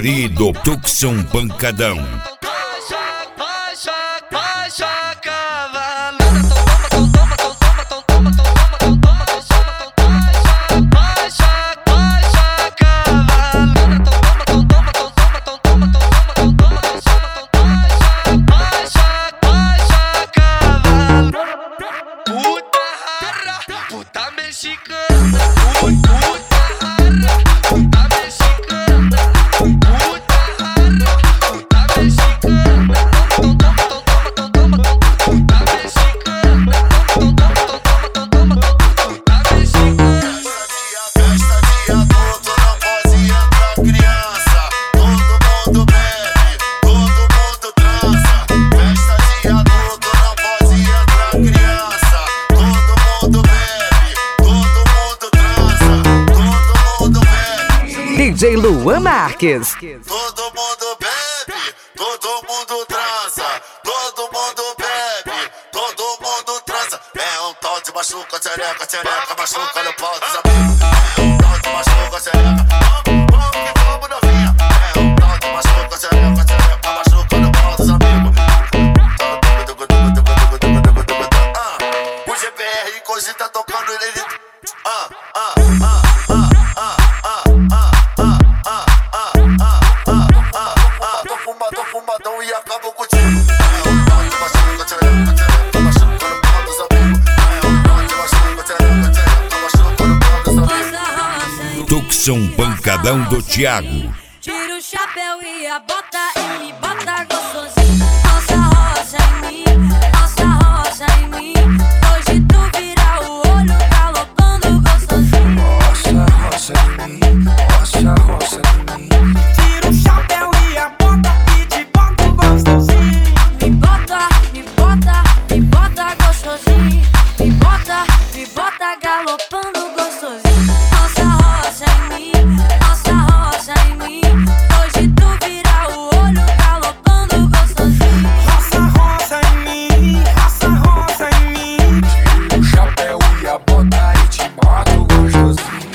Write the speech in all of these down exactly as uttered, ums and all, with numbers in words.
Yuri do Tucson Pancadão. D J Luan Marques. Todo mundo bebe, todo mundo transa, todo mundo bebe, todo mundo transa. É um tal de machuca, tchereca, tchereca, machuca no pau dos amigos. É um tal de machuca, tchereca, vamos, vamos que vamos novinha. É um tal de machuca, tchereca, tchereca, machuca no pau dos amigos. Ah, o G P R cogita tocando ele. Ah, ah, ah, ah, ah, ah, ah. Tô fumado, tô fumadão e acabo contigo. É um tal de machuca, tchereca, tchereca, machuca no pau dos amigos. É um tal de machuca, tchereca, tchereca, machuca no pau dos amigos. Tucson Pancadão do Thiago. Tira o chapéu e a bota e me bota gostosinho. Nossa rocha em mim, nossa rocha em mim. Hoje tu vira o olho galopando gostosinho. Nossa rocha em mim, nossa rocha em mim. Tira o chapéu e a bota e te bota gostosinho. Me bota, me bota, me bota gostosinho. Me bota, me bota galopando gostosinho. Nossa rocha em mim, nossa rocha em mim. Hoje tu vira o olho galopando gostosinho. Nossa rocha em mim, nossa rocha em mim. Tira o chapéu e a bota e te bota gostosinho.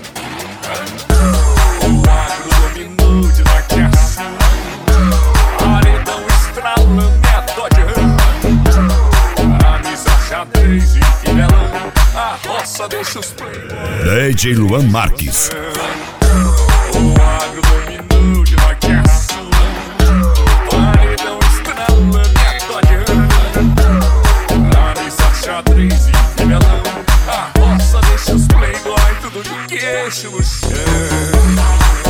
O agro dominou de laqueação. Paredão estralando é Dodge Ram. Camisa xadrez e filelão. A roça deixa os play. D J Luan Marques. O agro dominou de laqueação. Paredão estralando é Dodge Ram. Camisa xadrez e filelão. A roça deixa os playboy tudo de queixo no chão.